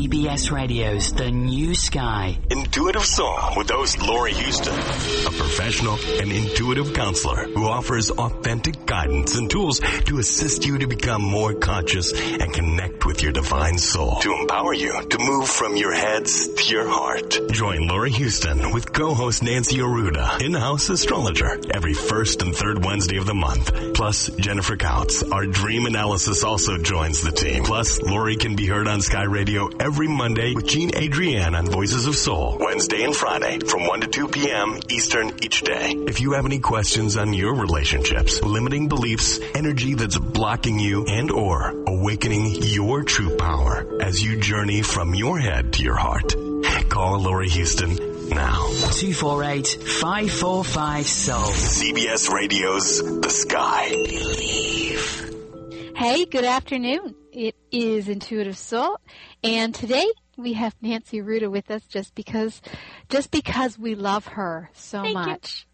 CBS Radio's The New Sky. Intuitive Soul with host Lori Houston, a professional and intuitive counselor who offers authentic guidance and tools to assist you to become more conscious and connect with your divine soul, to empower you to move from your heads to your heart. Join Lori Houston with co-host Nancy Arruda, in-house astrologer, every first and third Wednesday of the month. Plus, Jennifer Couts, our dream analysis, also joins the team. Plus, Lori can be heard on Sky Radio every Monday with Jean Adrienne on Voices of Soul, Wednesday and Friday from 1 to 2 p.m. Eastern each day. If you have any questions on your relationships, limiting beliefs, energy that's blocking you, and or awakening your true power as you journey from your head to your heart, call Lori Houston now. 248-545-SOUL. CBS Radio's The Sky. Believe. Hey, good afternoon. It is Intuitive Soul, and today we have Nancy Arruda with us just because we love her so much.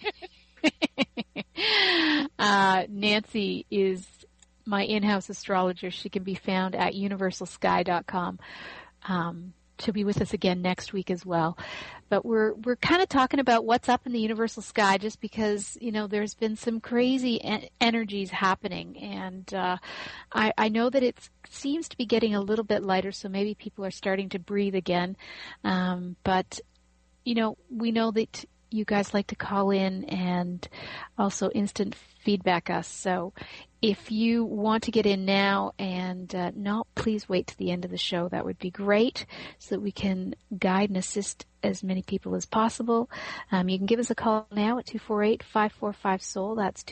Nancy is my in-house astrologer. She can be found at universalsky.com. She'll be with us again next week as well. But we're kind of talking about what's up in the universal sky just because, there's been some crazy energies happening. And I know that it seems to be getting a little bit lighter, so maybe people are starting to breathe again. But we know that you guys like to call in and also instant feedback us. So if you want to get in now and not, please wait to the end of the show. That would be great so that we can guide and assist as many people as possible. You can give us a call now at 248-545-SOUL. That's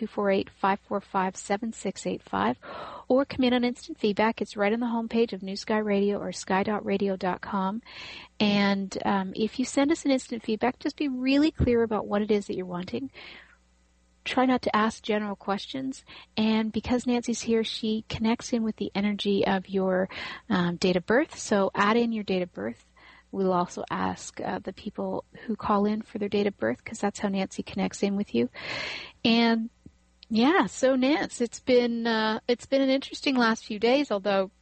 248-545-7685. Or come in on instant feedback. It's right on the homepage of New Sky Radio or sky.radio.com. And if you send us an instant feedback, just be really clear about what it is that you're wanting. Try not to ask general questions. And because Nancy's here, she connects in with the energy of your date of birth. So add in your date of birth. We'll also ask the people who call in for their date of birth because that's how Nancy connects in with you. And yeah, so Nance, it's been an interesting last few days, although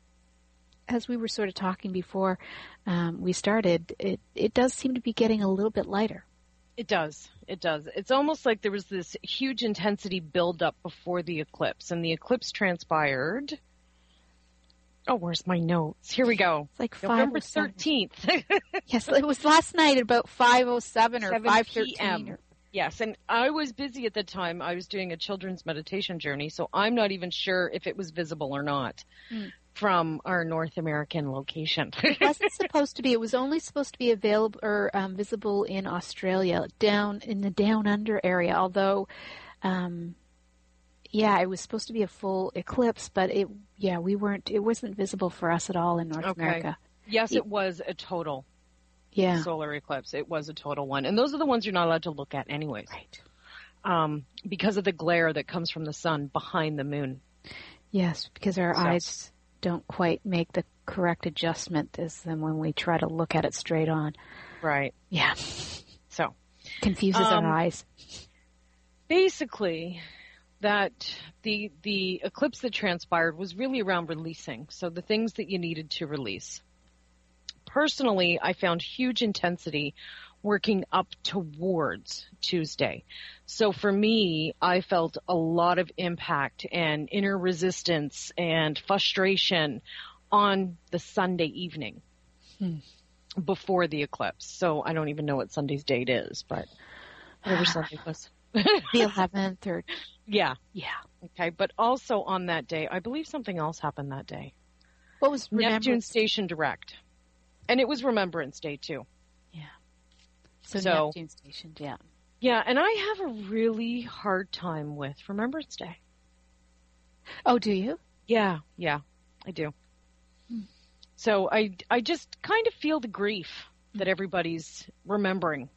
as we were sort of talking before we started, it does seem to be getting a little bit lighter. It does. It does. It's almost like there was this huge intensity buildup before the eclipse, and the eclipse transpired. Oh, where's my notes? Here we go. It's like November 13th. Yes, it was last night at about 5:07 or 5:13. Yes, and I was busy at the time. I was doing a children's meditation journey, so I'm not even sure if it was visible or not from our North American location. It wasn't supposed to be. It was only supposed to be available or visible in Australia, down in the Down Under area. Although, it was supposed to be a full eclipse, but it wasn't visible for us at all in North America. Yes, it was a total solar eclipse. It was a total one. And those are the ones you're not allowed to look at anyways. Right. Because of the glare that comes from the sun behind the moon. Yes, because our eyes don't quite make the correct adjustment as then when we try to look at it straight on. Right. Yeah. So. Confuses our eyes. Basically, that the eclipse that transpired was really around releasing. So the things that you needed to release. Personally, I found huge intensity working up towards Tuesday. So for me, I felt a lot of impact and inner resistance and frustration on the Sunday evening before the eclipse. So I don't even know what Sunday's date is, but whatever Sunday was. The 11th or... Yeah. Yeah. Okay. But also on that day, I believe something else happened that day. What was Neptune Station Direct. And it was Remembrance Day too. Yeah. So Neptune Station, yeah. Yeah, and I have a really hard time with Remembrance Day. Oh, do you? Yeah, I do. So I just kind of feel the grief that everybody's remembering.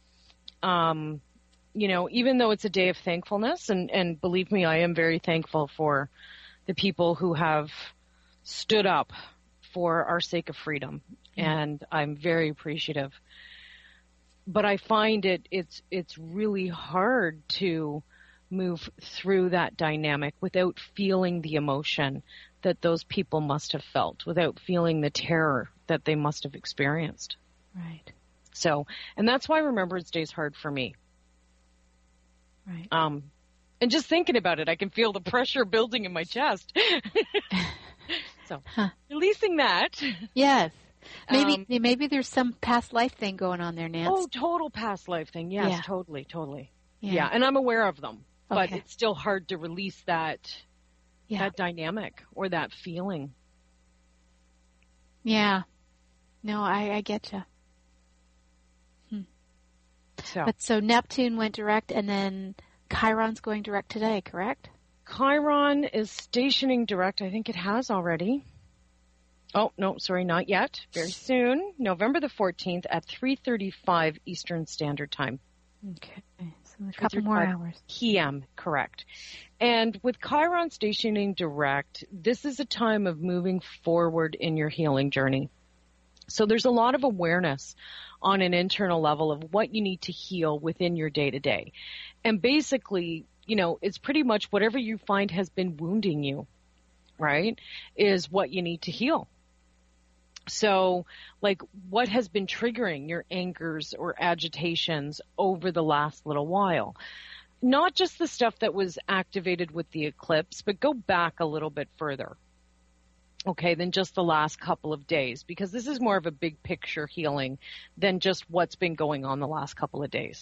Even though it's a day of thankfulness, and believe me, I am very thankful for the people who have stood up for our sake of freedom, and I'm very appreciative. But I find it's really hard to move through that dynamic without feeling the emotion that those people must have felt, without feeling the terror that they must have experienced. Right. So, and that's why Remembrance Day is hard for me. Right. And just thinking about it, I can feel the pressure building in my chest. So, releasing that. Yes. Maybe there's some past life thing going on there, Nance. Oh, total past life thing. Yes, Yeah. totally. Yeah. Yeah, and I'm aware of them. But Okay. it's still hard to release that dynamic or that feeling. Yeah. No, I get you. So Neptune went direct, and then Chiron's going direct today, correct? Chiron is stationing direct. I think it has already. Oh, no, sorry, not yet. Very soon, November the 14th at 3:35 Eastern Standard Time. Okay. So a couple more hours. PM, correct. And with Chiron stationing direct, this is a time of moving forward in your healing journey. So there's a lot of awareness on an internal level of what you need to heal within your day-to-day. And basically, it's pretty much whatever you find has been wounding you, right, is what you need to heal. So, like, what has been triggering your angers or agitations over the last little while? Not just the stuff that was activated with the eclipse, but go back a little bit further. Okay, than just the last couple of days, because this is more of a big picture healing than just what's been going on the last couple of days.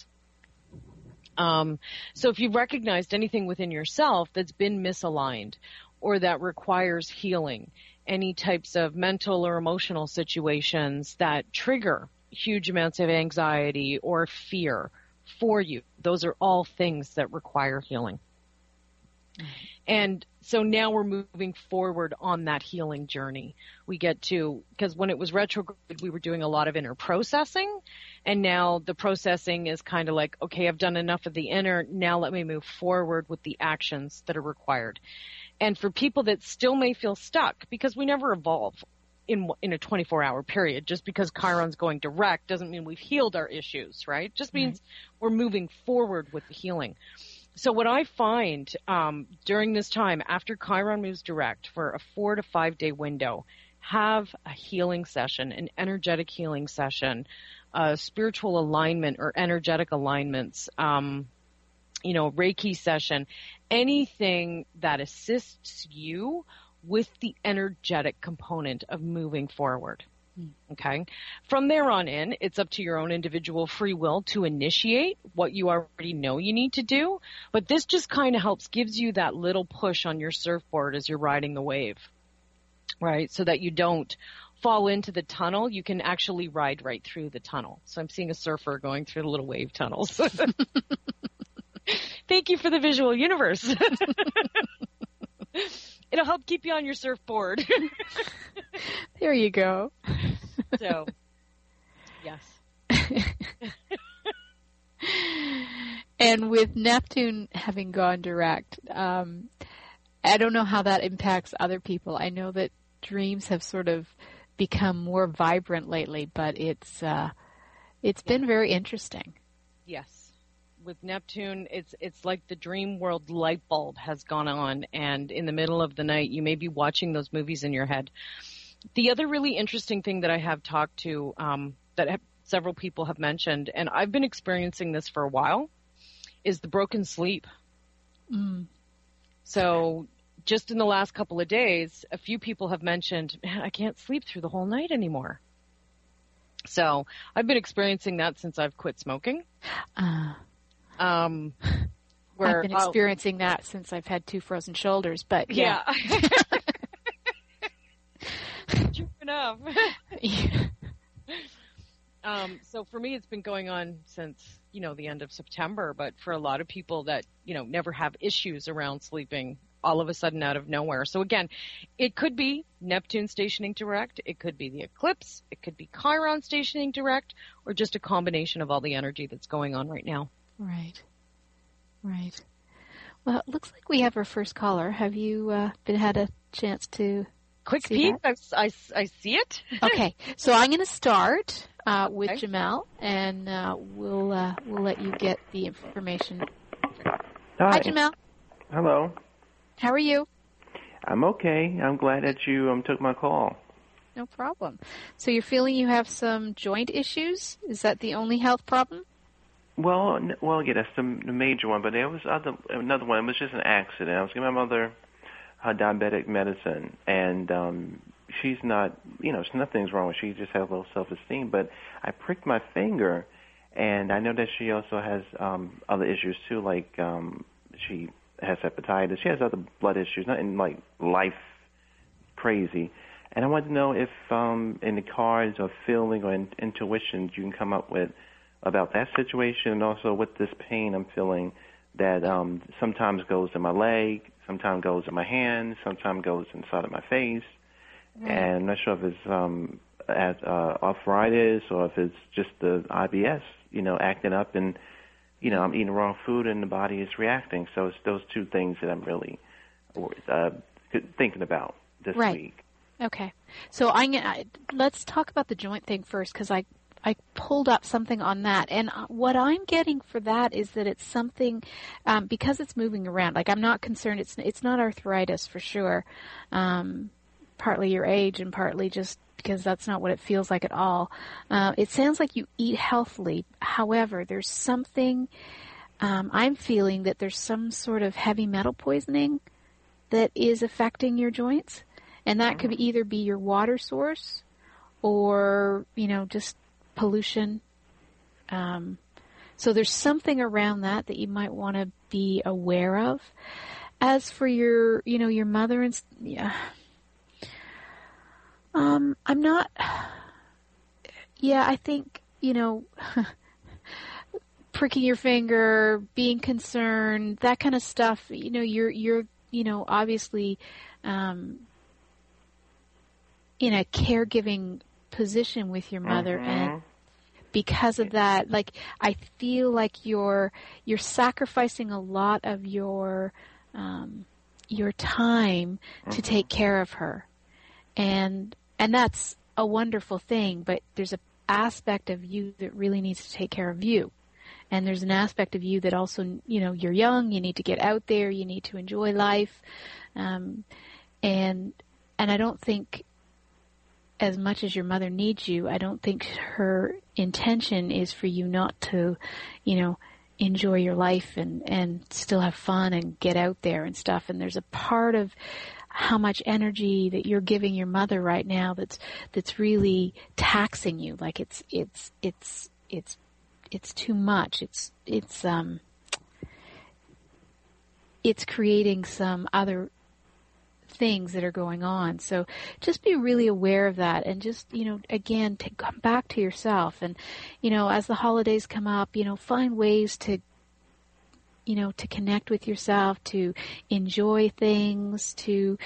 So if you've recognized anything within yourself that's been misaligned or that requires healing, any types of mental or emotional situations that trigger huge amounts of anxiety or fear for you, those are all things that require healing. And so now we're moving forward on that healing journey. We get to, because when it was retrograde, we were doing a lot of inner processing. And now the processing is kind of like, okay, I've done enough of the inner. Now let me move forward with the actions that are required. And for people that still may feel stuck, because we never evolve in a 24-hour period, just because Chiron's going direct doesn't mean we've healed our issues, right? Just means we're moving forward with the healing. So what I find during this time, after Chiron moves direct for a 4 to 5 day window, have a healing session, an energetic healing session, spiritual alignment or energetic alignments, Reiki session, anything that assists you with the energetic component of moving forward. Okay. From there on in, it's up to your own individual free will to initiate what you already know you need to do. But this just kind of gives you that little push on your surfboard as you're riding the wave, right? So that you don't fall into the tunnel. You can actually ride right through the tunnel. So I'm seeing a surfer going through the little wave tunnels. Thank you for the visual universe. It'll help keep you on your surfboard. There you go. So, yes. And with Neptune having gone direct, I don't know how that impacts other people. I know that dreams have sort of become more vibrant lately, but it's been very interesting. Yes. With Neptune, it's like the dream world light bulb has gone on, and in the middle of the night, you may be watching those movies in your head. The other really interesting thing that I have talked to, several people have mentioned, and I've been experiencing this for a while, is the broken sleep. So just in the last couple of days, a few people have mentioned, man, I can't sleep through the whole night anymore. So I've been experiencing that since I've quit smoking. I've been experiencing that since I've had 2 frozen shoulders, but yeah. True enough. So for me, it's been going on since, the end of September, but for a lot of people that, never have issues around sleeping, all of a sudden out of nowhere. So again, it could be Neptune stationing direct, it could be the eclipse, it could be Chiron stationing direct, or just a combination of all the energy that's going on right now. Right. Well, it looks like we have our first caller. Have you had a chance to quick see peek? I see it. Okay, so I'm going to start with Jamel, and we'll let you get the information. Hi, Jamel. Hello. How are you? I'm okay. I'm glad that you took my call. No problem. So you're feeling you have some joint issues? Is that the only health problem? Well, yeah, that's the major one. But there was another one. It was just an accident. I was giving my mother her diabetic medicine, and she's not, nothing's wrong with her. She just has low self-esteem. But I pricked my finger, and I know that she also has other issues too, like she has hepatitis. She has other blood issues, nothing like life crazy. And I wanted to know if in the cards or feeling or intuitions you can come up with about that situation, and also with this pain I'm feeling that sometimes goes in my leg, sometimes goes in my hand, sometimes goes inside of my face. Right. And I'm not sure if it's arthritis or if it's just the IBS, acting up, and I'm eating the wrong food and the body is reacting. So it's those two things that I'm really thinking about this week. Okay. So let's talk about the joint thing first, because I pulled up something on that. And what I'm getting for that is that it's something, because it's moving around. Like, I'm not concerned. It's not arthritis for sure. Partly your age and partly just because that's not what it feels like at all. It sounds like you eat healthily. However, there's something, I'm feeling that there's some sort of heavy metal poisoning that is affecting your joints. And that could either be your water source or, just pollution. So there's something around that you might want to be aware of. As for your mother and, I'm not, I think, pricking your finger, being concerned, that kind of stuff, you're obviously, in a caregiving position with your mother, and because of that, like, I feel like you're sacrificing a lot of your time to take care of her, and that's a wonderful thing. But there's an aspect of you that really needs to take care of you, and there's an aspect of you that also, you're young, you need to get out there, you need to enjoy life, and I don't think, as much as your mother needs you, I don't think her intention is for you not to, enjoy your life and still have fun and get out there and stuff. And there's a part of how much energy that you're giving your mother right now that's really taxing you. Like it's too much. It's creating some other things that are going on. So just be really aware of that, and just, again, to come back to yourself. And, as the holidays come up, find ways to, to connect with yourself, to enjoy things, to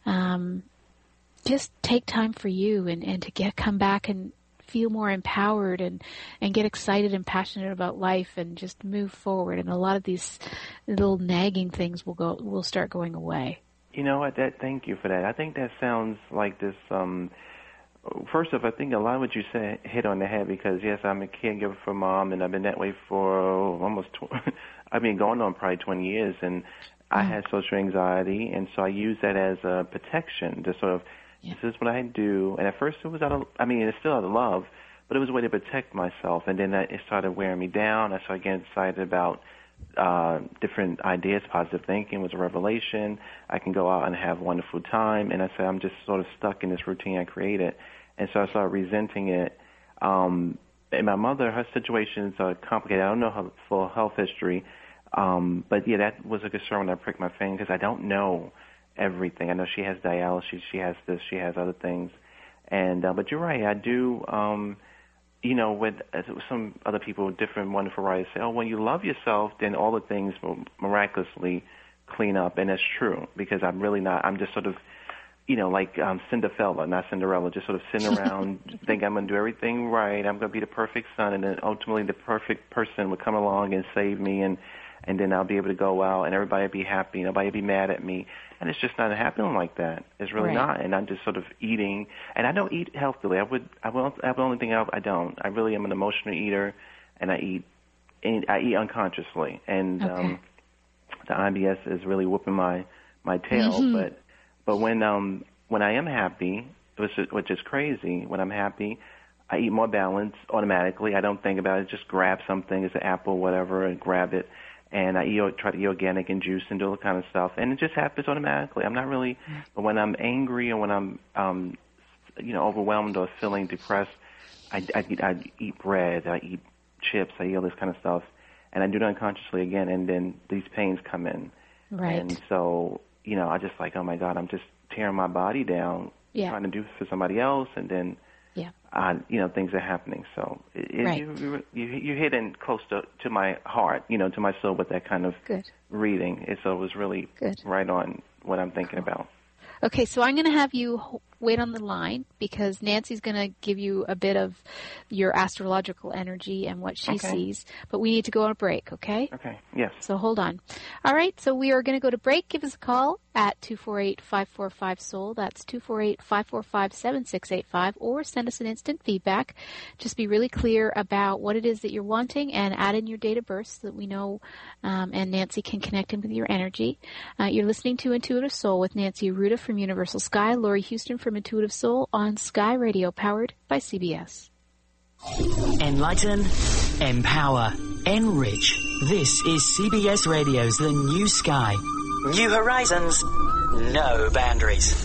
just take time for you, and to come back and feel more empowered and get excited and passionate about life, and just move forward. And a lot of these little nagging things will start going away. You know what? Thank you for that. I think that sounds like this. First off, I think a lot of what you said hit on the head, because yes, I'm a caregiver for Mom, and I've been that way for almost, going on probably 20 years, and I had social anxiety, and so I use that as a protection to sort of, this is what I do. And at first it was it's still out of love, but it was a way to protect myself. And then it started wearing me down. I started getting excited about different ideas. Positive thinking was a revelation. I can go out and have a wonderful time. And I said, I'm just sort of stuck in this routine I created. And so I started resenting it. And my mother, her situations are complicated. I don't know her full health history. But yeah, that was a concern when I pricked my finger, because I don't know everything. I know she has dialysis, she has this, she has other things. And but you're right, I do, with some other people, different wonderful writers say, when you love yourself, then all the things will miraculously clean up. And that's true, because I'm really not, I'm just sort of, like Cinderella, not Cinderella, just sort of sitting around, think I'm going to do everything right, I'm going to be the perfect son, and then ultimately the perfect person will come along and save me, and then I'll be able to go out and everybody will be happy, nobody will be mad at me. And it's just not happening like that. It's really not. And I'm just sort of eating, and I don't eat healthily. The only thing I don't. I really am an emotional eater, and I eat unconsciously. And the IBS is really whooping my tail. Mm-hmm. But when I am happy, which is crazy, when I'm happy, I eat more balanced automatically. I don't think about it. Just grab something, it's an apple, whatever, and grab it. And I try to eat organic and juice and do all that kind of stuff. And it just happens automatically. I'm not really, but when I'm angry or when I'm, overwhelmed or feeling depressed, I eat bread, I eat chips, I eat all this kind of stuff. And I do it unconsciously again, and then these pains come in. Right. And so, I just like, oh my God, I'm just tearing my body down, trying to do for somebody else, and then, things are happening. So you're hitting close to my heart, to my soul with that kind of reading. So it was really right on what I'm thinking about. Okay, so I'm going to have you wait on the line because Nancy's going to give you a bit of your astrological energy and what she sees. But we need to go on a break, okay? Okay, yes. So hold on. All right, so we are going to go to break. Give us a call at 248-545-SOUL. That's 248-545-7685. Or send us an instant feedback. Just be really clear about what it is that you're wanting and add in your date of birth so that we know and Nancy can connect in with your energy. You're listening to Intuitive Soul with Nancy Arruda from Universal Sky, Lori Houston from Intuitive Soul on Sky Radio, powered by CBS. Enlighten, empower, enrich. This is CBS Radio's The New Sky. New horizons, no boundaries.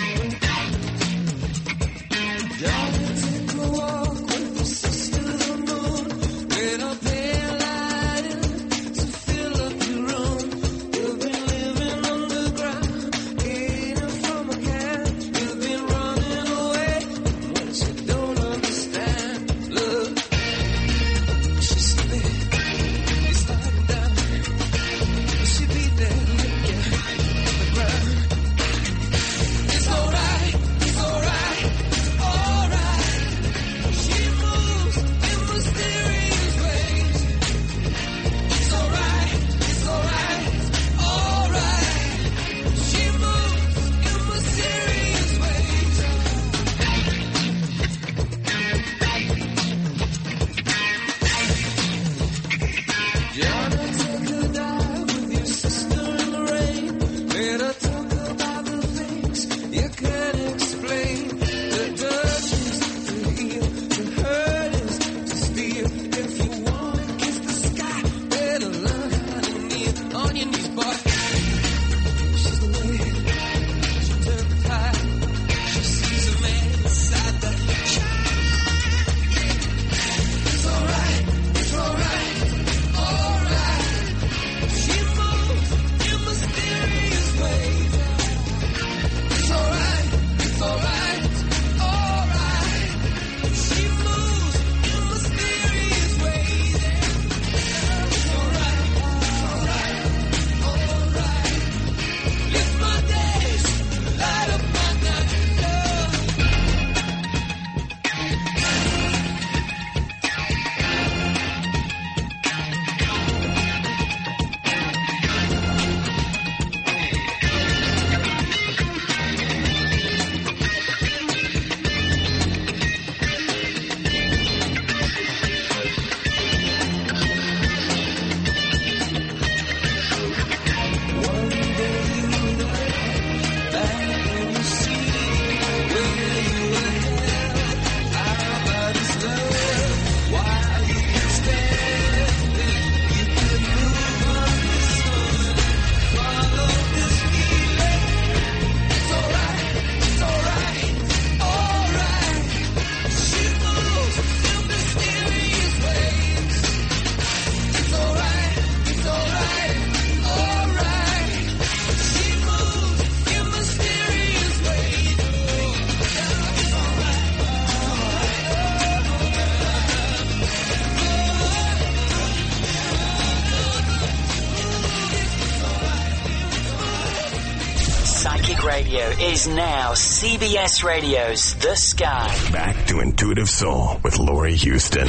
Radio is now CBS Radio's The Sky. Back to Intuitive Soul with Lori Houston.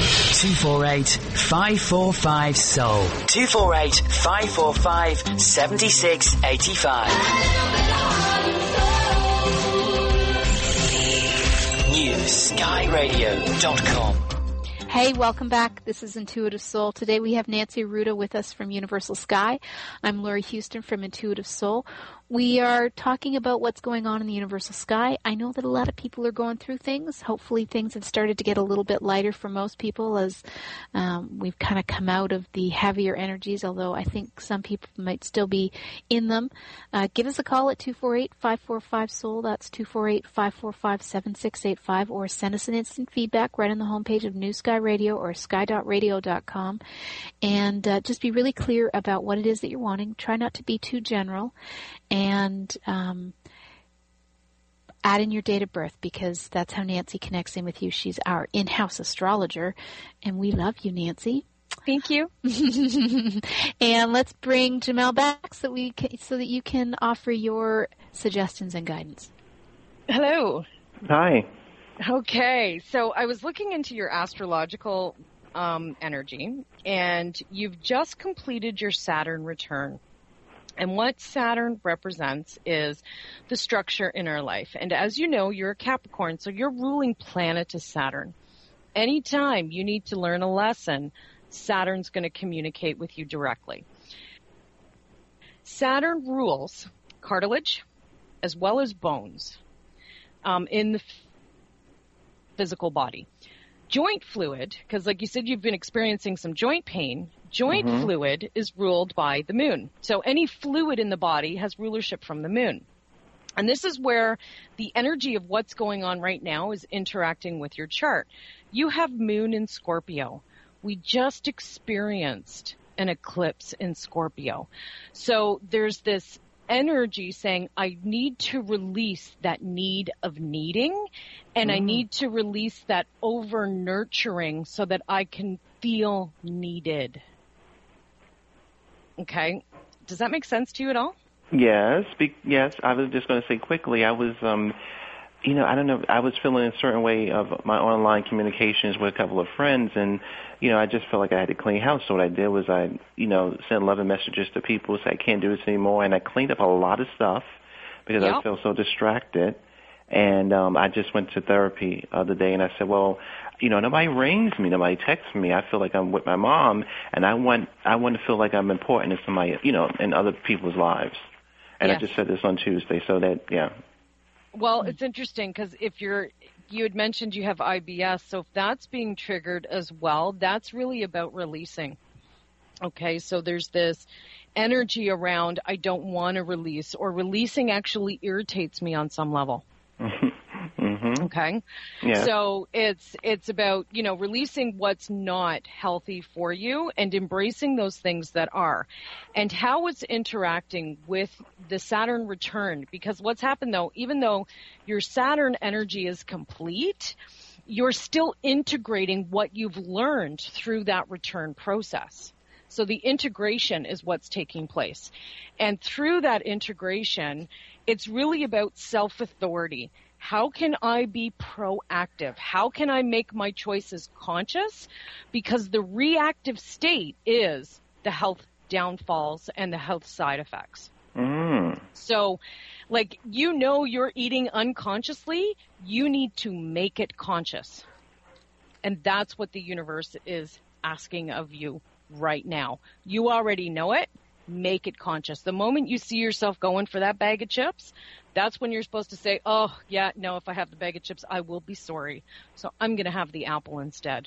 248-545-SOUL. 248-545-7685. NewSkyRadio.com. Hey, welcome back. This is Intuitive Soul. Today we have Nancy Arruda with us from Universal Sky. I'm Lori Houston from Intuitive Soul. We are talking about what's going on in the Universal Sky. I know that a lot of people are going through things. Hopefully things have started to get a little bit lighter for most people as we've kind of come out of the heavier energies, although I think some people might still be in them. Give us a call at 248-545-SOUL. That's 248-545-7685, or send us an instant feedback right on the homepage of New Sky Radio or sky.radio.com. And just be really clear about what it is that you're wanting. Try not to be too general. And add in your date of birth, because that's how Nancy connects in with you. She's our in-house astrologer, and we love you, Nancy. Thank you. And let's bring Jamel back so that you can offer your suggestions and guidance. Hello. Hi. Okay, so I was looking into your astrological energy, and you've just completed your Saturn return. And what Saturn represents is the structure in our life. And as you know, you're a Capricorn, so your ruling planet is Saturn. Anytime you need to learn a lesson, Saturn's going to communicate with you directly. Saturn rules cartilage as well as bones in the physical body. Joint fluid, because like you said, you've been experiencing some joint pain. Joint fluid is ruled by the moon. So any fluid in the body has rulership from the moon. And this is where the energy of what's going on right now is interacting with your chart. You have moon in Scorpio. We just experienced an eclipse in Scorpio. So there's this energy saying, I need to release that need of needing, and I need to release that over nurturing so that I can feel needed. Okay. Does that make sense to you at all? Yes. Yes. I was just going to say quickly, I was, I don't know, I was feeling a certain way of my online communications with a couple of friends, and, I just felt like I had to clean house. So what I did was I, sent 11 messages to people, say I can't do this anymore, and I cleaned up a lot of stuff because I felt so distracted. And I just went to therapy the other day, and I said, well, nobody rings me, nobody texts me. I feel like I'm with my mom, and I want to feel like I'm important in somebody, in other people's lives. And I just said this on Tuesday, so that, Well, it's interesting because you had mentioned you have IBS, so if that's being triggered as well, that's really about releasing. Okay, so there's this energy around I don't want to release, or releasing actually irritates me on some level. Okay. Yeah. So it's about, releasing what's not healthy for you and embracing those things that are, and how it's interacting with the Saturn return. Because what's happened though, even though your Saturn energy is complete, you're still integrating what you've learned through that return process. So the integration is what's taking place. And through that integration, it's really about self-authority. How can I be proactive? How can I make my choices conscious? Because the reactive state is the health downfalls and the health side effects. So, you're eating unconsciously, you need to make it conscious. And that's what the universe is asking of you right now. You already know it. Make it conscious. The moment you see yourself going for that bag of chips, that's when you're supposed to say, oh, yeah, no, if I have the bag of chips, I will be sorry. So I'm going to have the apple instead.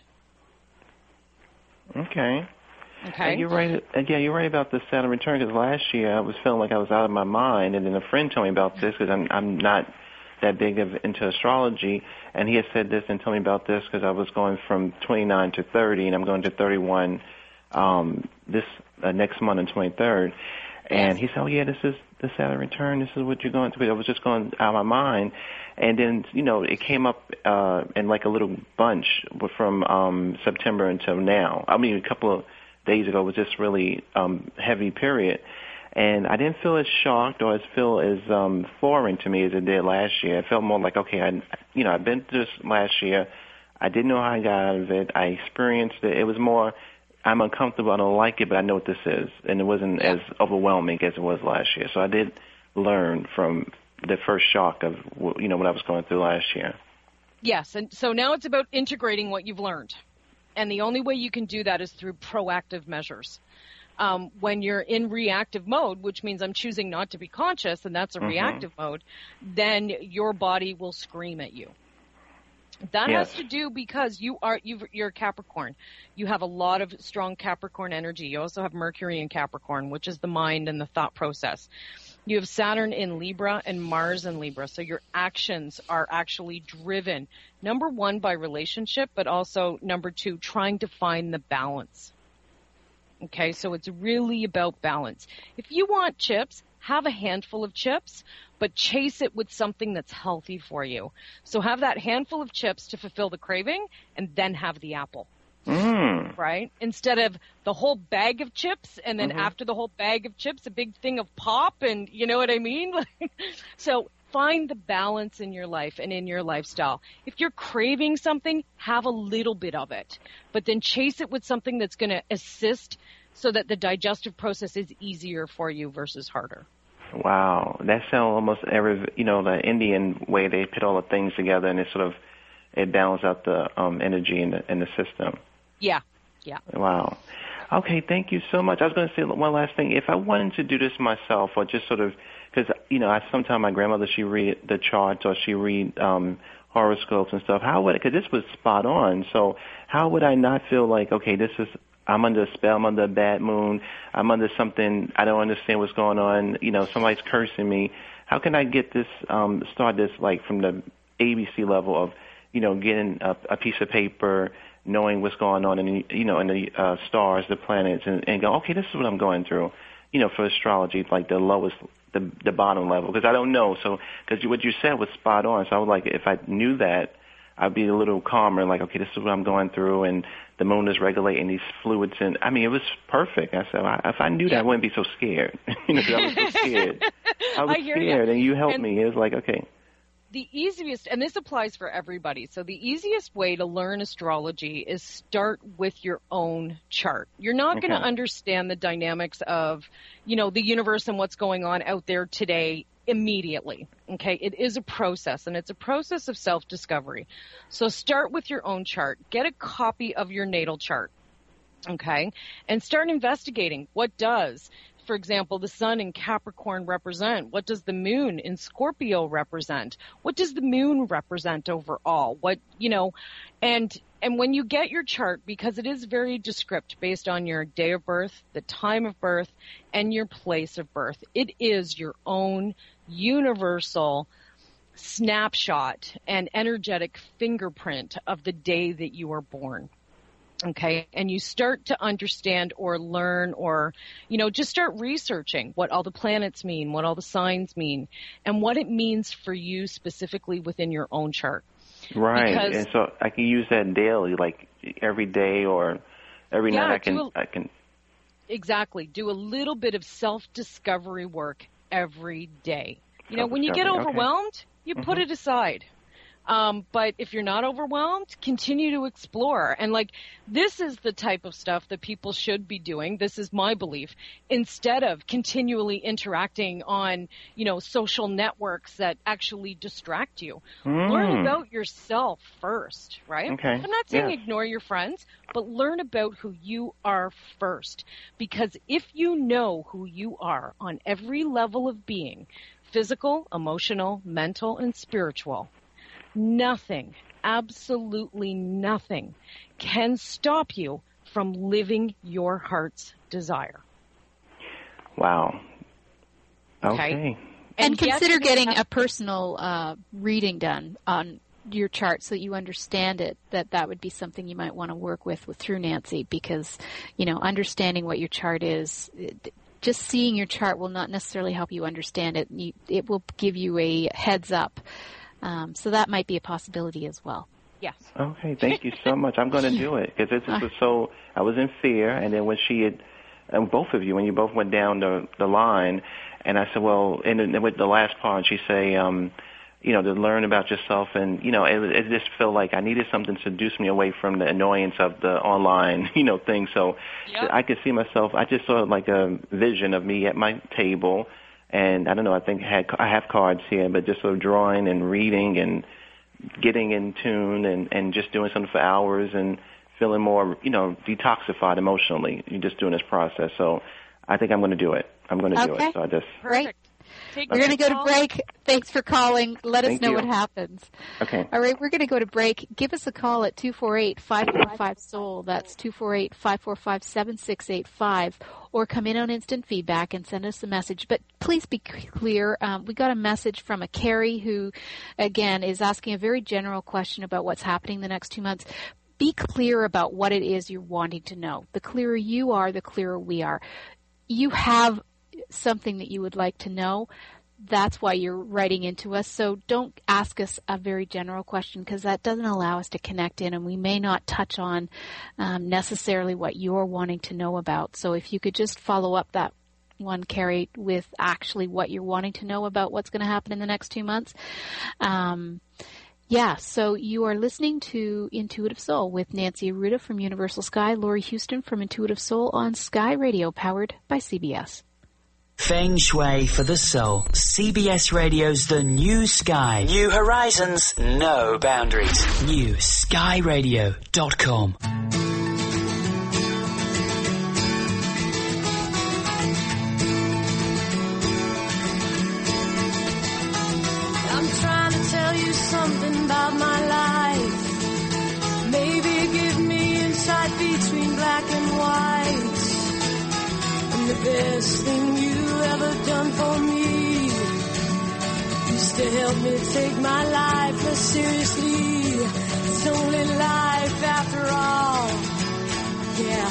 Okay. And you're right. Yeah, you're right about the Saturn return, because last year I was feeling like I was out of my mind, and then a friend told me about this because I'm not that big into astrology, and he had said this and told me about this because I was going from 29 to 30, and I'm going to 31 this next month on 23rd. And he said, oh, yeah, this is the Saturn return. This is what you're going to. I was just going out of my mind. And then, it came up in like a little bunch from September until now. I mean, a couple of days ago was just really heavy period. And I didn't feel as shocked or feel as foreign to me as it did last year. I felt more like, okay, I've been through this last year. I didn't know how I got out of it. I experienced it. It was more, I'm uncomfortable, I don't like it, but I know what this is. And it wasn't as overwhelming as it was last year. So I did learn from the first shock of, what I was going through last year. Yes, and so now it's about integrating what you've learned. And the only way you can do that is through proactive measures. When you're in reactive mode, which means I'm choosing not to be conscious, and that's a reactive mode, then your body will scream at you. That has to do because you're Capricorn. You have a lot of strong Capricorn energy. You also have Mercury in Capricorn, which is the mind and the thought process. You have Saturn in Libra and Mars in Libra. So your actions are actually driven, number one, by relationship, but also, number two, trying to find the balance. Okay, so it's really about balance. If you want chips, have a handful of chips, but chase it with something that's healthy for you. So have that handful of chips to fulfill the craving, and then have the apple. Right? Instead of the whole bag of chips, and then after the whole bag of chips, a big thing of pop, and you know what I mean? So find the balance in your life and in your lifestyle. If you're craving something, have a little bit of it, but then chase it with something that's going to assist so that the digestive process is easier for you versus harder. Wow, that sounds almost the Indian way they put all the things together and it balances out the energy in the system. Yeah. Wow. Okay, thank you so much. I was going to say one last thing. If I wanted to do this myself, or just because sometimes my grandmother, she read the charts or she read horoscopes and stuff. Because this was spot on. So how would I not feel like, okay, I'm under a spell, I'm under a bad moon, I'm under something, I don't understand what's going on, somebody's cursing me. How can I get this, start this like from the ABC level of, getting a piece of paper, knowing what's going on in the stars, the planets, and go, okay, this is what I'm going through, for astrology, like the lowest, the bottom level, because I don't know. So, because what you said was spot on. So I would like, if I knew that, I'd be a little calmer, like, okay, this is what I'm going through, and the moon is regulating these fluids. And I mean, it was perfect. I said, if I knew that, I wouldn't be so scared. Because I was so scared. I was scared, and you helped me. It was like, okay. The easiest, and this applies for everybody, so the easiest way to learn astrology is start with your own chart. You're not going to understand the dynamics of, the universe and what's going on out there today immediately. Okay, it is a process, and it's a process of self-discovery. So start with your own chart. Get a copy of your natal chart. Okay, and start investigating what does, for example, the sun in Capricorn represent? What does the moon in Scorpio represent? What does the moon represent overall? And when you get your chart, because it is very descriptive based on your day of birth, the time of birth, and your place of birth, it is your own universal snapshot and energetic fingerprint of the day that you were born. Okay, and you start to understand or learn or, just start researching what all the planets mean, what all the signs mean, and what it means for you specifically within your own chart. Right, and so I can use that daily, like every day or every night I can. Exactly, do a little bit of self-discovery work every day. When you get overwhelmed, you put it aside. But if you're not overwhelmed, continue to explore. And this is the type of stuff that people should be doing. This is my belief. Instead of continually interacting on, social networks that actually distract you. Learn about yourself first, right? Okay. I'm not saying ignore your friends, but learn about who you are first. Because if you know who you are on every level of being, physical, emotional, mental, and spiritual, nothing, absolutely nothing, can stop you from living your heart's desire. Wow. Okay. And consider getting a personal reading done on your chart so that you understand it, that would be something you might want to work with through Nancy, because, understanding what your chart is, just seeing your chart will not necessarily help you understand it. It will give you a heads up. So that might be a possibility as well. Yes. Okay, thank you so much. I'm going to do it, because I was in fear, and then when and both of you, when you both went down the line, and I said, well, and with the last part, she say, to learn about yourself, and, it just felt like I needed something to seduce me away from the annoyance of the online, thing. So I could see myself, I just saw like a vision of me at my table. And I don't know, I think I have cards here, but just sort of drawing and reading and getting in tune and just doing something for hours and feeling more, detoxified emotionally. You're just doing this process. So I think I'm going to do it. I'm going to do it. So I just. Great. We're going to go to break. Thanks for calling. Let us know what happens. Okay. All right, we're going to go to break. Give us a call at 248-545-SOUL. That's 248-545-7685. Or come in on instant feedback and send us a message. But please be clear. We got a message from a Carrie who, again, is asking a very general question about what's happening the next 2 months. Be clear about what it is you're wanting to know. The clearer you are, the clearer we are. You have something that you would like to know. That's why you're writing into us. So don't ask us a very general question, because that doesn't allow us to connect in, and we may not touch on necessarily what you're wanting to know about. So if you could just follow up that one, Carrie, with actually what you're wanting to know about what's going to happen in the next 2 months. So you are listening to Intuitive Soul with Nancy Arruda from Universal Sky, Laurie Houston from Intuitive Soul on Sky Radio, powered by CBS. Feng Shui for the soul. CBS Radio's The New Sky. New horizons, no boundaries. NewSkyRadio.com. I'm trying to tell you something about my life. Maybe give me insight between black and white. And the best thing you ever done for me is to help me take my life less seriously. It's only life after all. Yeah.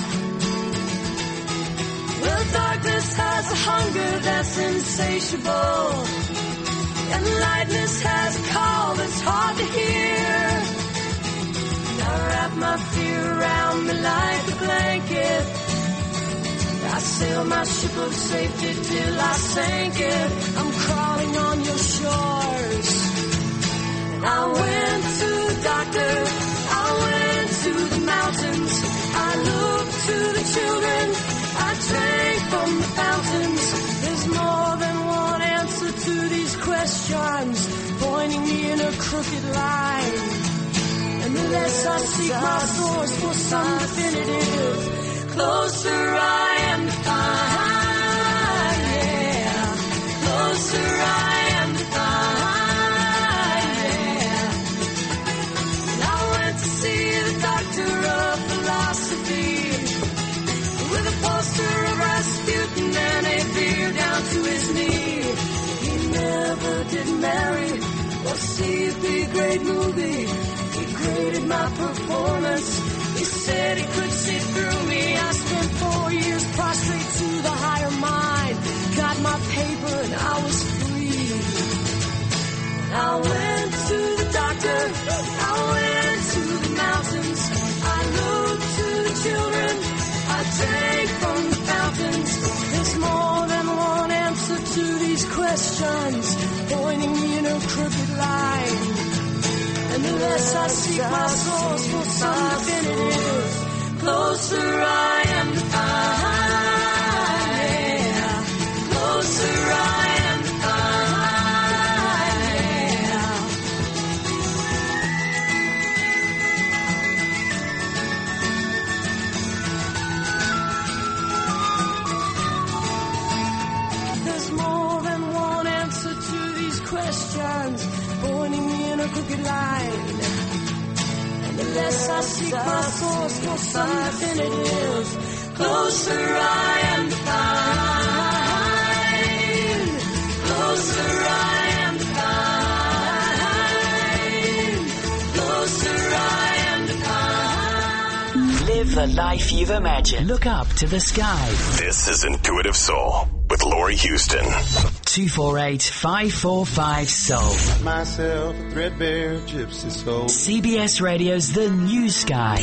Well, darkness has a hunger that's insatiable, and lightness has a call that's hard to hear. And I wrap my fear around me like a blanket. I sail my ship of safety till I sank it. I'm crawling on your shores. And I went to the doctor, I went to the mountains, I looked to the children, I drank from the fountains. There's more than one answer to these questions, pointing me in a crooked line. And the less I seek my source for some definitive, closer I am to find, yeah. Closer I am to find, yeah. And I went to see the doctor of philosophy, with a poster of Rasputin and a beard down to his knee. He never did marry or see a big great movie. He graded my performance. He said he could see through me. I spent 4 years prostrate to the higher mind. Got my paper and I was free. I went to the doctor, I went to the mountains, I looked to the children, I drank from the fountains. There's more than one answer to these questions, pointing me in a crooked line. And the less I seek my source for some definitive, closer I am to find, yeah. Closer I am to find, yeah. There's more than one answer to these questions, pointing me in a crooked line. And the less I seek my source for some definitive, closer I am to find. Closer I am to find. Closer I am to find. Live the life you've imagined. Look up to the sky. This is Intuitive Soul with Laurie Houston. 248-545-SOUL. Myself a threadbare gypsy soul. CBS Radio's The New Sky.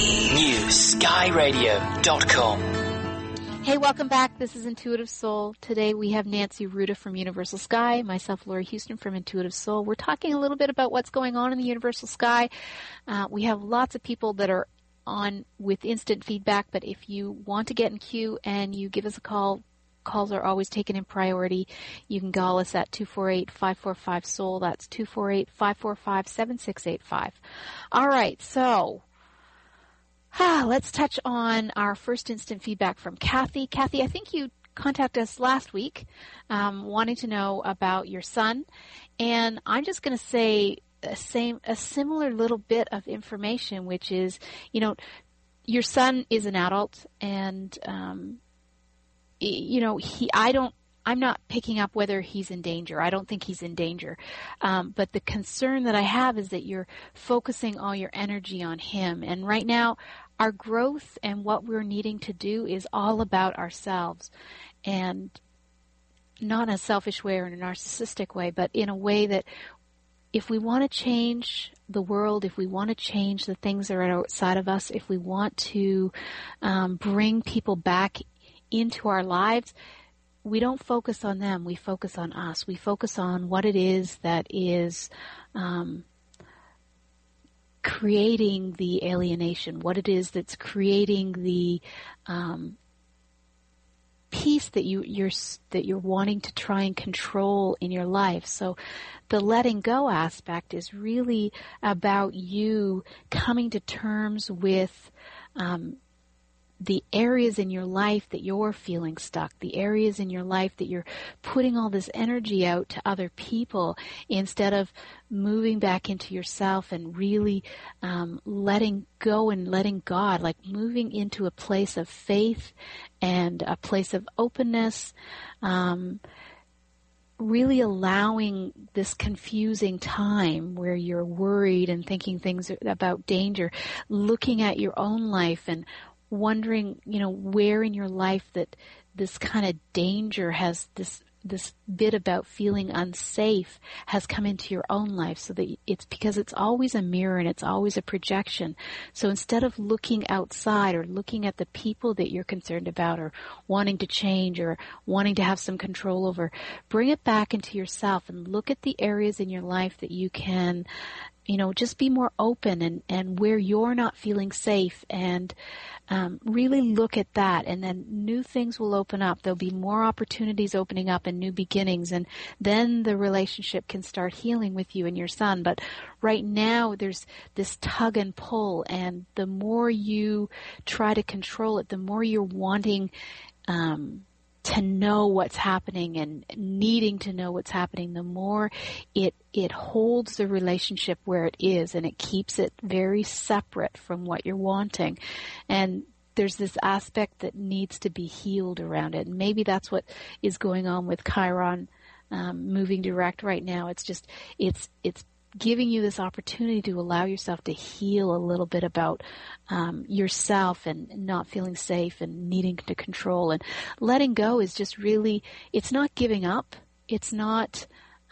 NewSkyRadio.com. Hey, welcome back. This is Intuitive Soul. Today we have Nancy Arruda from Universal Sky, myself, Laurie Houston from Intuitive Soul. We're talking a little bit about what's going on in the Universal Sky. We have lots of people that are on with instant feedback, but if you want to get in queue and you give us a call, calls are always taken in priority. You can call us at 248-545-SOUL. That's 248-545-7685. All right, so Let's touch on our first instant feedback from Kathy. Kathy, I think you contacted us last week wanting to know about your son. And I'm just going to say a similar little bit of information, which is, your son is an adult, and, I'm not picking up whether he's in danger. I don't think he's in danger. But the concern that I have is that you're focusing all your energy on him. And right now, our growth and what we're needing to do is all about ourselves. And not in a selfish way or in a narcissistic way, but in a way that if we want to change the world, if we want to change the things that are outside of us, if we want to bring people back into our lives, we don't focus on them. We focus on us. We focus on what it is that is creating the alienation, what it is that's creating the peace that you're wanting to try and control in your life. So the letting go aspect is really about you coming to terms with the areas in your life that you're feeling stuck, the areas in your life that you're putting all this energy out to other people instead of moving back into yourself and really letting go and letting God, like moving into a place of faith and a place of openness, really allowing this confusing time where you're worried and thinking things about danger, looking at your own life and wondering, where in your life that this kind of danger has this bit about feeling unsafe has come into your own life, so that it's because it's always a mirror and it's always a projection. So instead of looking outside or looking at the people that you're concerned about or wanting to change or wanting to have some control over, bring it back into yourself and look at the areas in your life that you can, just be more open and where you're not feeling safe, and really look at that, and then new things will open up. There'll be more opportunities opening up and new beginnings, and then the relationship can start healing with you and your son. But right now there's this tug and pull, and the more you try to control it, the more you're wanting to know what's happening and needing to know what's happening, the more it holds the relationship where it is, and it keeps it very separate from what you're wanting. And there's this aspect that needs to be healed around it. And maybe that's what is going on with Chiron moving direct right now. It's just, it's giving you this opportunity to allow yourself to heal a little bit about yourself and not feeling safe and needing to control. And letting go is just really, it's not giving up. It's not,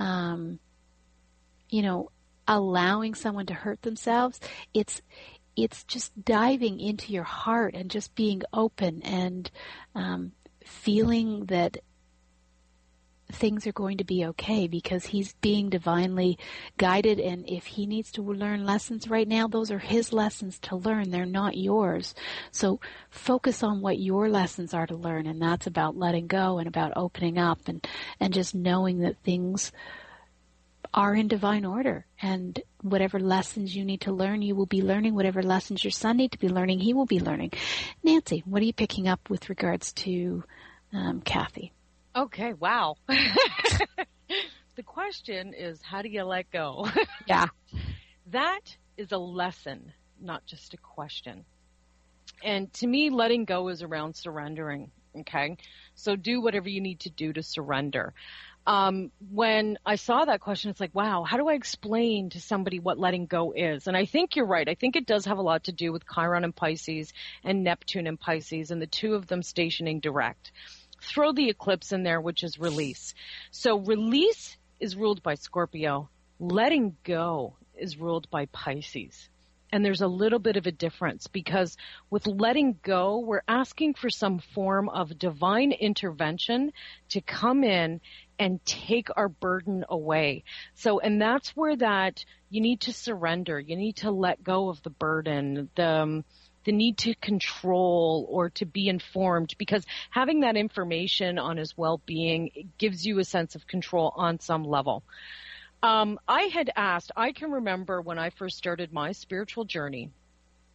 allowing someone to hurt themselves. It's just diving into your heart and just being open and feeling that things are going to be okay because he's being divinely guided, and if he needs to learn lessons right now, those are his lessons to learn. They're not yours. So focus on what your lessons are to learn, and that's about letting go and about opening up and just knowing that things are in divine order, and whatever lessons you need to learn, you will be learning. Whatever lessons your son needs to be learning, he will be learning. Nancy, what are you picking up with regards to Kathy? Okay, wow. The question is, how do you let go? Yeah. That is a lesson, not just a question. And to me, letting go is around surrendering, okay? So do whatever you need to do to surrender. When I saw that question, it's like, wow, how do I explain to somebody what letting go is? And I think you're right. I think it does have a lot to do with Chiron in Pisces and Neptune in Pisces, and the two of them stationing direct. Throw the eclipse in there, which is release. So release is ruled by Scorpio. Letting go is ruled by Pisces. And there's a little bit of a difference because with letting go, we're asking for some form of divine intervention to come in and take our burden away. So, and that's where that you need to surrender. You need to let go of the burden, the need to control or to be informed, because having that information on his well-being gives you a sense of control on some level. I had asked, I can remember when I first started my spiritual journey,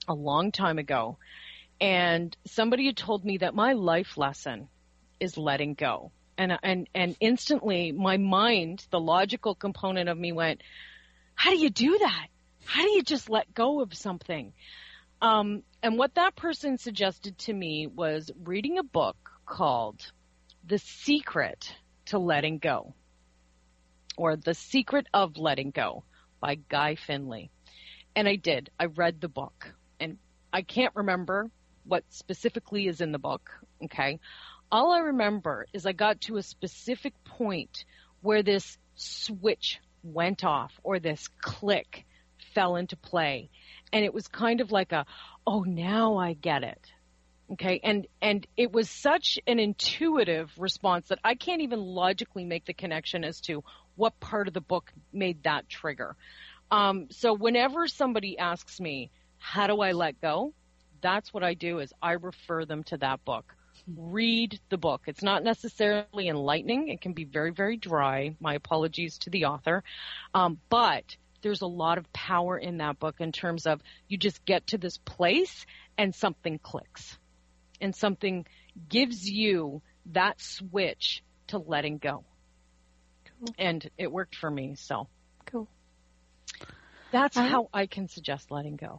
a long time ago. And somebody had told me that my life lesson is letting go. And instantly my mind, the logical component of me went, how do you do that? How do you just let go of something? And what that person suggested to me was reading a book called The Secret to Letting Go, or The Secret of Letting Go by Guy Finley. And I did. I read the book. And I can't remember what specifically is in the book, okay? All I remember is I got to a specific point where this switch went off, or this click fell into play. And it was kind of like oh, now I get it. Okay. And it was such an intuitive response that I can't even logically make the connection as to what part of the book made that trigger. So whenever somebody asks me, how do I let go? That's what I do, is I refer them to that book. Read the book. It's not necessarily enlightening. It can be very, very dry. My apologies to the author. But there's a lot of power in that book in terms of you just get to this place and something clicks and something gives you that switch to letting go. Cool. And it worked for me. So cool. That's how I can suggest letting go.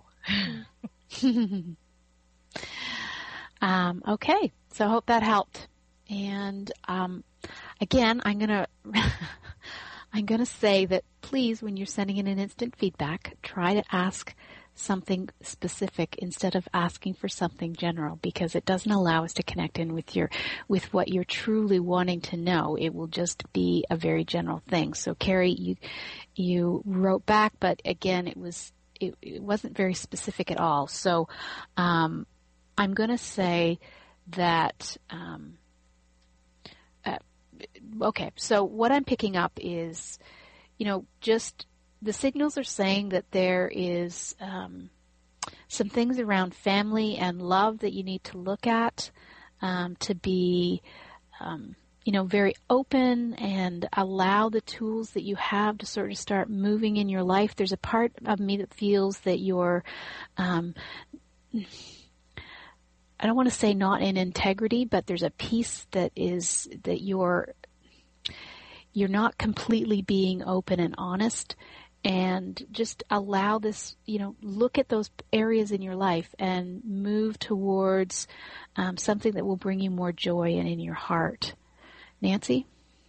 Okay. So I hope that helped. And, again, I'm going to say that please, when you're sending in an instant feedback, try to ask something specific instead of asking for something general, because it doesn't allow us to connect in with what you're truly wanting to know. It will just be a very general thing. So Carrie, you wrote back, but again, it wasn't very specific at all. So, I'm going to say that, okay, so what I'm picking up is, just the signals are saying that there is some things around family and love that you need to look at, to be, very open and allow the tools that you have to sort of start moving in your life. There's a part of me that feels that you're, I don't want to say not in integrity, but there's a piece that is that you're not completely being open and honest, and just allow this, look at those areas in your life and move towards something that will bring you more joy and in your heart. Nancy?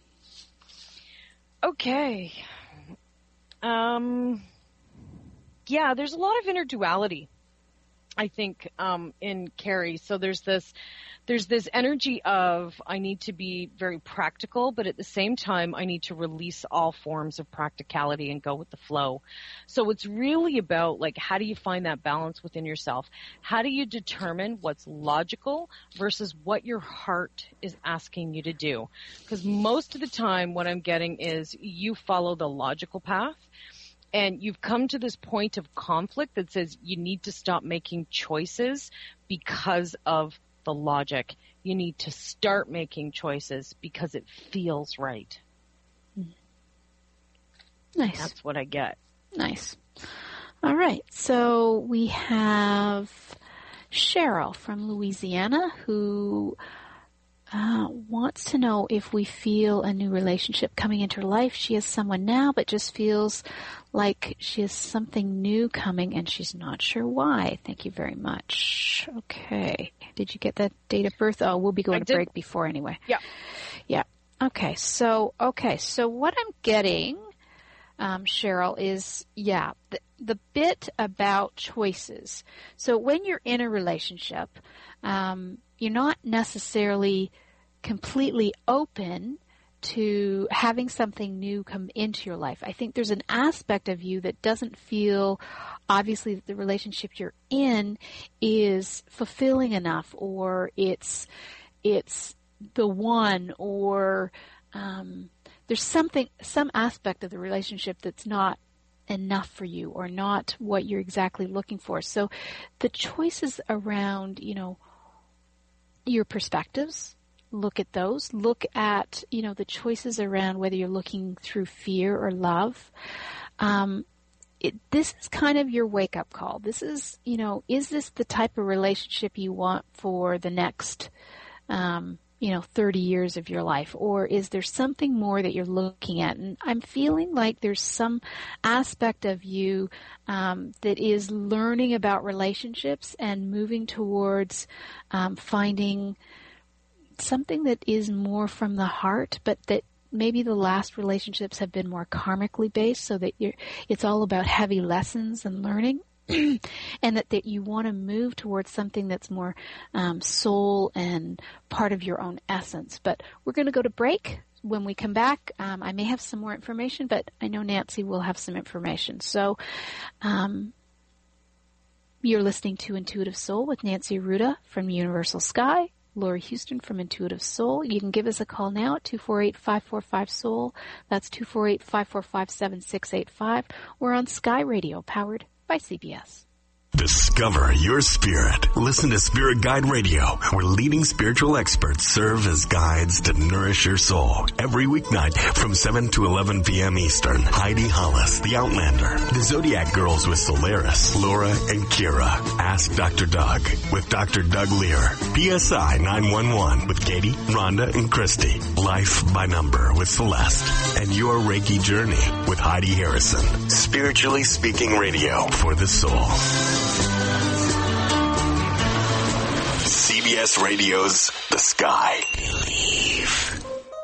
Okay. Yeah, there's a lot of inner duality, I think, in Carrie. So there's this energy of I need to be very practical, but at the same time, I need to release all forms of practicality and go with the flow. So it's really about, how do you find that balance within yourself? How do you determine what's logical versus what your heart is asking you to do? Because most of the time what I'm getting is you follow the logical path, and you've come to this point of conflict that says you need to stop making choices because of the logic. You need to start making choices because it feels right. Nice. That's what I get. Nice. All right. So we have Cheryl from Louisiana who wants to know if we feel a new relationship coming into her life. She has someone now, but just feels like she has something new coming, and she's not sure why. Thank you very much. Okay. Did you get that date of birth? Oh, we'll be going to break before anyway. Yeah. Yeah. Okay. So what I'm getting, Cheryl, is, the bit about choices. So when you're in a relationship, you're not necessarily completely open to having something new come into your life. I think there's an aspect of you that doesn't feel, obviously, that the relationship you're in is fulfilling enough, or it's the one, or there's some aspect of the relationship that's not enough for you, or not what you're exactly looking for. So the choices around, your perspectives, look at those. Look at, the choices around whether you're looking through fear or love. this is kind of your wake-up call. This is, is this the type of relationship you want for the next, 30 years of your life? Or is there something more that you're looking at? And I'm feeling like there's some aspect of you that is learning about relationships and moving towards finding something that is more from the heart, but that maybe the last relationships have been more karmically based, so that it's all about heavy lessons and learning. And that you want to move towards something that's more soul and part of your own essence. But we're going to go to break. When we come back, I may have some more information, but I know Nancy will have some information. So you're listening to Intuitive Soul with Nancy Arruda from Universal Sky, Laurie Houston from Intuitive Soul. You can give us a call now at 248-545-SOUL. That's 248-545-7685. We're on Sky Radio, powered by CBS. Discover your spirit. Listen to Spirit Guide Radio, where leading spiritual experts serve as guides to nourish your soul. Every weeknight from 7 to 11 p.m. Eastern. Heidi Hollis, The Outlander. The Zodiac Girls with Solaris, Laura, and Kira. Ask Dr. Doug with Dr. Doug Lear. PSI 911 with Katie, Rhonda, and Christy. Life by Number with Celeste. And Your Reiki Journey with Heidi Harrison. Spiritually Speaking Radio for the soul. CBS Radio's The Sky. Believe.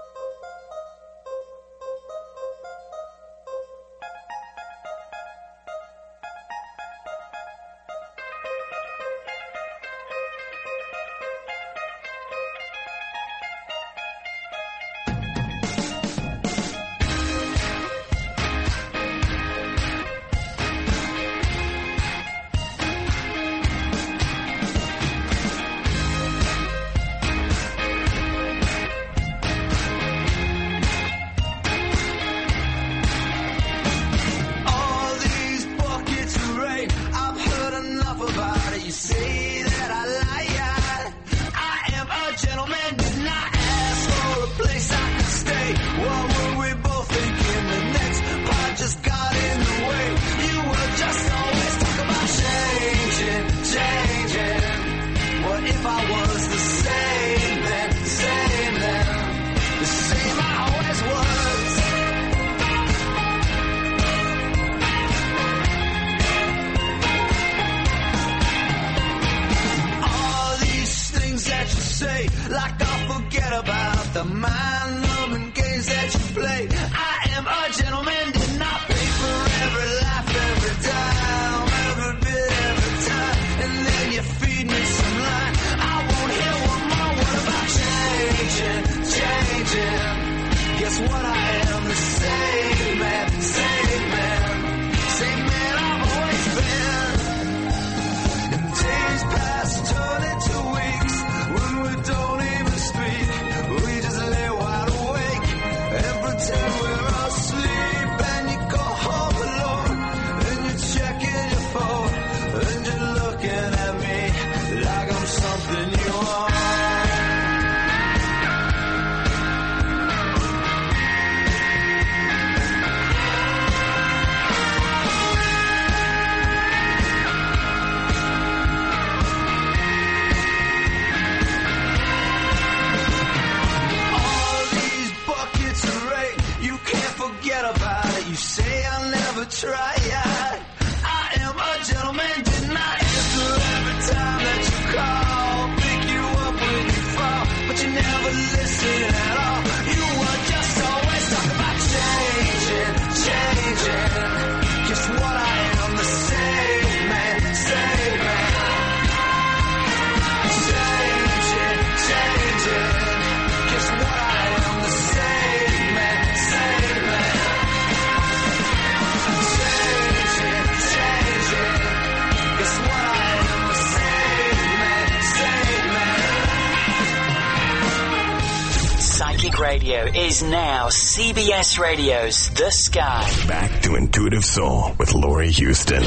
Radio is now CBS Radio's The Sky. Back to Intuitive Soul with Laurie Houston.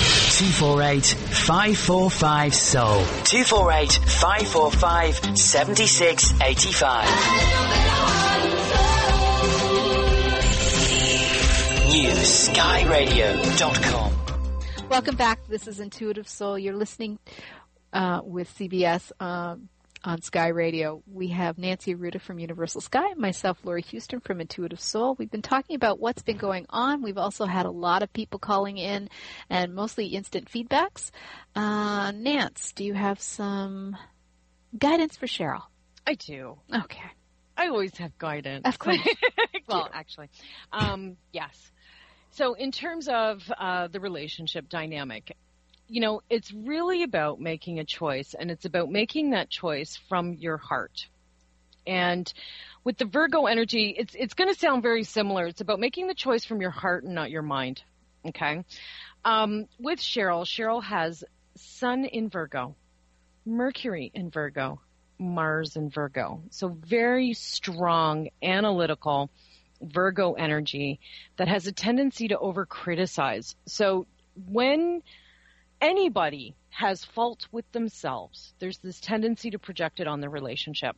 248-545-SOUL. 248-545-7685. NewSkyRadio.com. Welcome back. This is Intuitive Soul. You're listening with CBS on Sky Radio. We have Nancy Arruda from Universal Sky, myself, Laurie Houston from Intuitive Soul. We've been talking about what's been going on. We've also had a lot of people calling in and mostly instant feedbacks. Nance, do you have some guidance for Cheryl? I do. Okay. I always have guidance. Of course. Well, actually, yes. So in terms of the relationship dynamic, it's really about making a choice, and it's about making that choice from your heart. And with the Virgo energy, it's going to sound very similar. It's about making the choice from your heart and not your mind. Okay. With Cheryl has Sun in Virgo, Mercury in Virgo, Mars in Virgo. So very strong, analytical Virgo energy that has a tendency to over-criticize. So when anybody has fault with themselves, there's this tendency to project it on the relationship.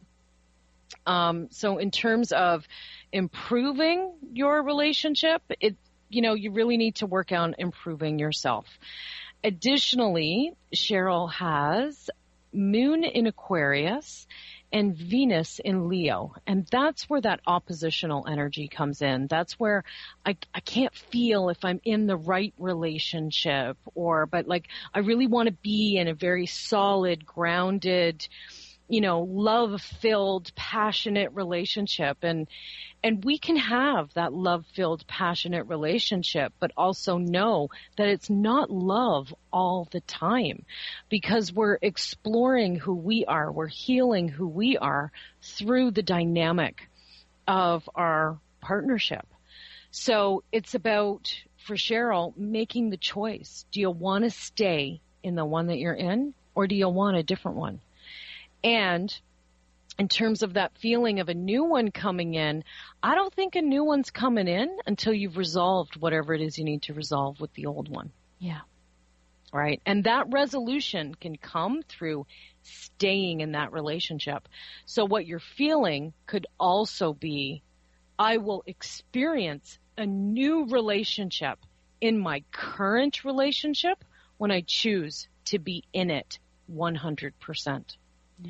So in terms of improving your relationship, you really need to work on improving yourself. Additionally, Cheryl has Moon in Aquarius and Venus in Leo. And that's where that oppositional energy comes in. That's where I can't feel if I'm in the right relationship but I really want to be in a very solid, grounded, love-filled, passionate relationship. And we can have that love-filled, passionate relationship, but also know that it's not love all the time, because we're exploring who we are. We're healing who we are through the dynamic of our partnership. So it's about, for Cheryl, making the choice. Do you want to stay in the one that you're in, or do you want a different one? And in terms of that feeling of a new one coming in, I don't think a new one's coming in until you've resolved whatever it is you need to resolve with the old one. Yeah. Right? And that resolution can come through staying in that relationship. So what you're feeling could also be, I will experience a new relationship in my current relationship when I choose to be in it 100%. Yeah.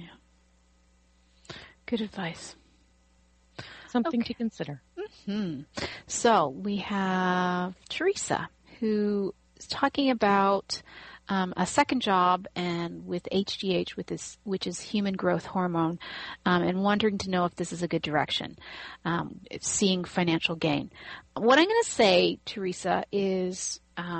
Good advice. Something to consider. Mm-hmm. So we have Teresa, who is talking about a second job and with HGH, which is human growth hormone, and wondering to know if this is a good direction, seeing financial gain. What I'm going to say, Teresa, is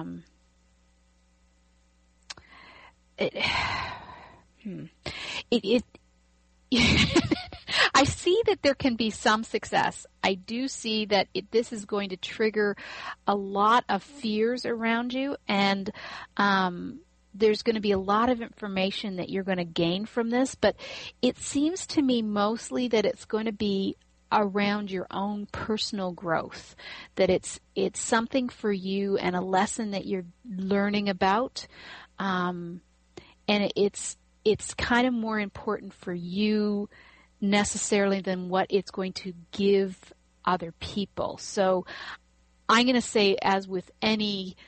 I see that there can be some success. I do see that this is going to trigger a lot of fears around you, and there's going to be a lot of information that you're going to gain from this, but it seems to me mostly that it's going to be around your own personal growth, that it's something for you and a lesson that you're learning about, and it's kind of more important for you necessarily than what it's going to give other people. So I'm going to say, as with any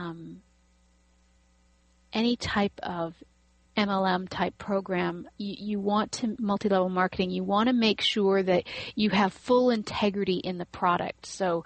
type of MLM type program, you want to multi-level marketing. You want to make sure that you have full integrity in the product. So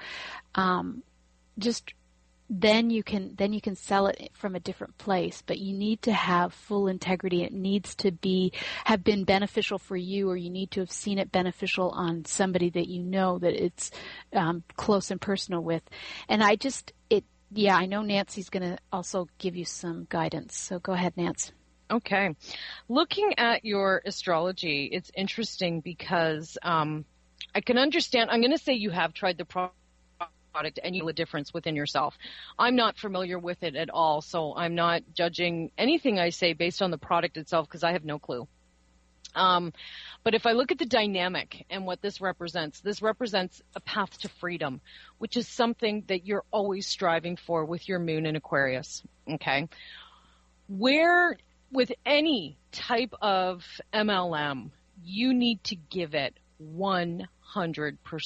then you can sell it from a different place, but you need to have full integrity. It needs to have been beneficial for you, or you need to have seen it beneficial on somebody that you know that it's close and personal with. And I know Nancy's going to also give you some guidance. So go ahead, Nance. Okay. Looking at your astrology, it's interesting because I can understand. I'm going to say you have tried the product and you know the difference within yourself. I'm not familiar with it at all, so I'm not judging anything I say based on the product itself because I have no clue. But if I look at the dynamic and what this represents a path to freedom, which is something that you're always striving for with your moon in Aquarius, okay? Where with any type of MLM, you need to give it 100%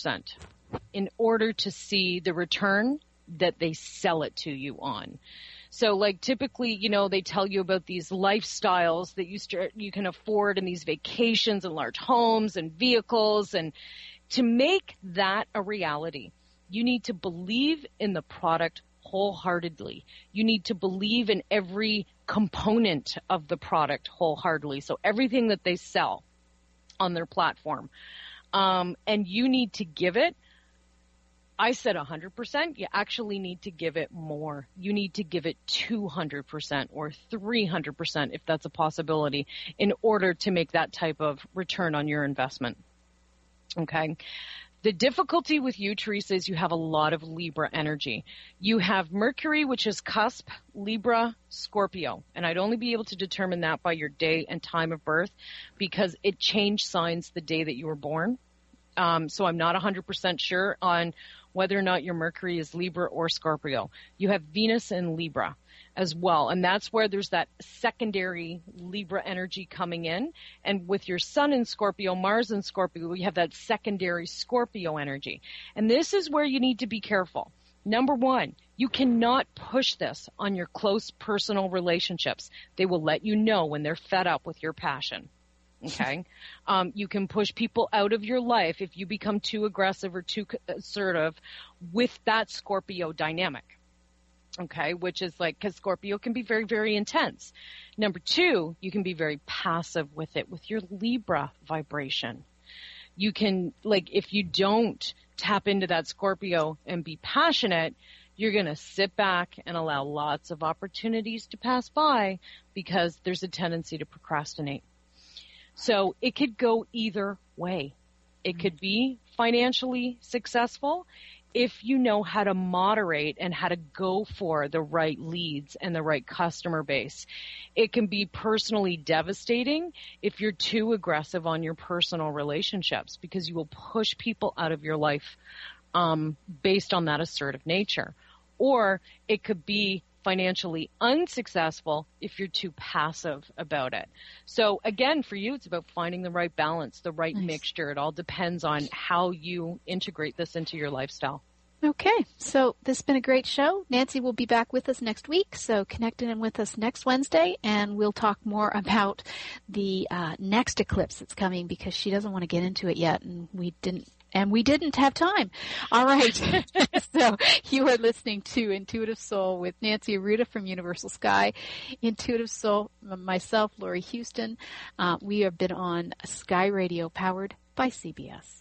in order to see the return that they sell it to you on. So like typically, they tell you about these lifestyles that you can afford and these vacations and large homes and vehicles. And to make that a reality, you need to believe in the product wholeheartedly. You need to believe in every component of the product wholeheartedly. So everything that they sell on their platform. And you need to give it, I said 100%, you actually need to give it more. You need to give it 200% or 300% if that's a possibility in order to make that type of return on your investment. Okay. The difficulty with you, Teresa, is you have a lot of Libra energy. You have Mercury, which is cusp, Libra, Scorpio. And I'd only be able to determine that by your day and time of birth because it changed signs the day that you were born. So I'm not 100% sure on whether or not your Mercury is Libra or Scorpio. You have Venus in Libra as well. And that's where there's that secondary Libra energy coming in. And with your Sun in Scorpio, Mars in Scorpio, we have that secondary Scorpio energy. And this is where you need to be careful. Number one, you cannot push this on your close personal relationships. They will let you know when they're fed up with your passion. Okay. You can push people out of your life if you become too aggressive or too assertive with that Scorpio dynamic. Okay. Which is like, because Scorpio can be very, very intense. Number two, you can be very passive with it with your Libra vibration. You can, like, if you don't tap into that Scorpio and be passionate, you're going to sit back and allow lots of opportunities to pass by because there's a tendency to procrastinate. So it could go either way. It could be financially successful if you know how to moderate and how to go for the right leads and the right customer base. It can be personally devastating if you're too aggressive on your personal relationships because you will push people out of your life based on that assertive nature. Or it could be financially unsuccessful if you're too passive about it. So again, for you, it's about finding the right balance, the right mixture. It all depends on how you integrate this into your lifestyle. Okay, so this has been a great show. Nancy will be back with us next week, so connect in with us next Wednesday, and we'll talk more about the next eclipse that's coming because she doesn't want to get into it yet, and we didn't have time. All right. So you are listening to Intuitive Soul with Nancy Arruda from Universal Sky. Intuitive Soul, myself, Laurie Houston. We have been on Sky Radio powered by CBS.